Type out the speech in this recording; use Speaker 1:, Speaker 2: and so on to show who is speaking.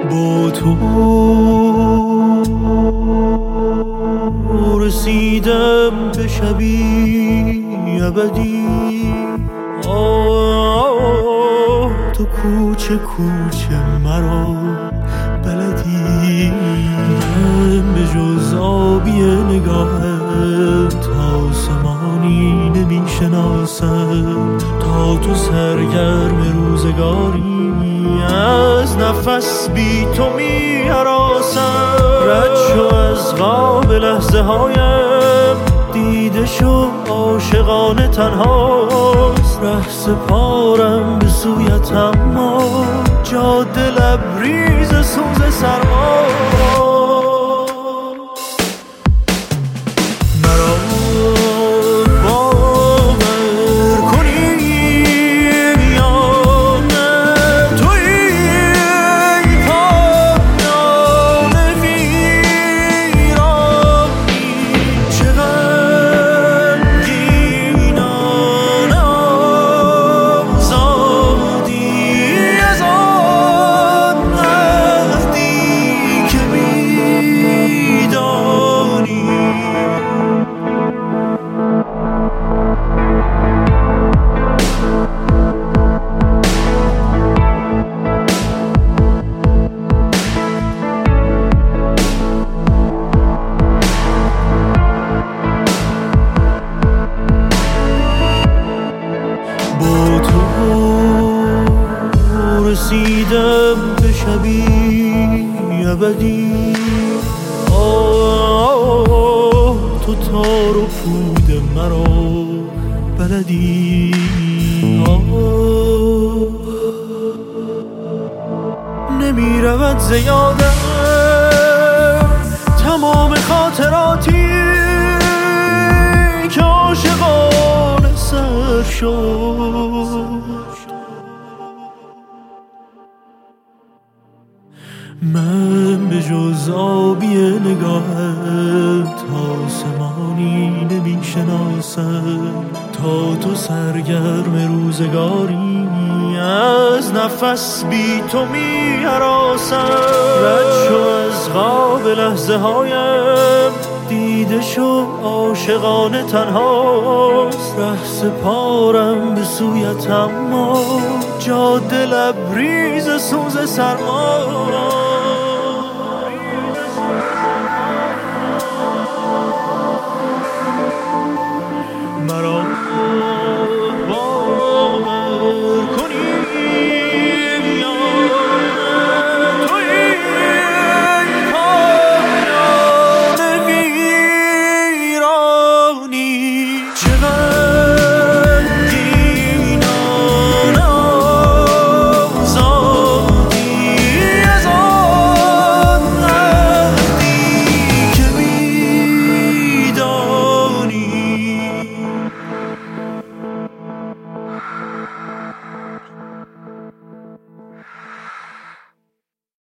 Speaker 1: با تو رسیدم به شبی ابدی. تو کوچه کوچه مرا بلدی. من به جز آبی نگاهت آسمانی نمی شناسم. تا تو سرگرم روزگاری از نفس بی تو می هراسم. رد شو از خواب لحظه هایم، دیده شو عاشقانه تنهاست. ره سپارم به سویت اما جاده لبریز سوز سرما. مرا باور کنی یا نه، توی پایان ویرانی. چه غمگینان آزادی از آن عهدی که میدانی. با تو رسیدم به شبی ابدی. تو تار و پود مرا بلدی. نمی رود زیادم تمام خاطراتی که عاشقانه سر شد. من به جز آبی نگاهت آسمانی نمی شناسم. تا تو سرگرم روزگاری از نفس بی تو می هراسم. رد شو از خواب لحظه هایم، دیده شو عاشقانه تنهاست. ره سپارم به سویت اما جاده لبریز سوز سرما.